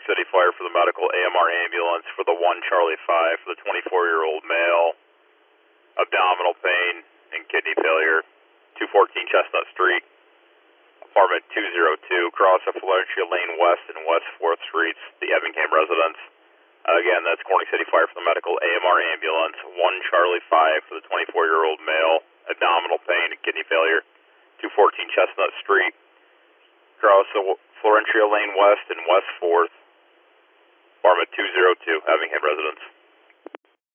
City Fire for the medical AMR ambulance for the 1 Charlie 5 for the 24-year-old male, abdominal pain and kidney failure, 214 Chestnut Street, apartment 202, cross of Valencia Lane West and West 4th Streets, the Evancam residence. Again, that's Corning City Fire for the medical AMR ambulance, 1 Charlie 5 for the 24-year-old male, abdominal pain and kidney failure, 214 Chestnut Street, cross of Florentia Lane West and West 4th, apartment 202, Evancam residence.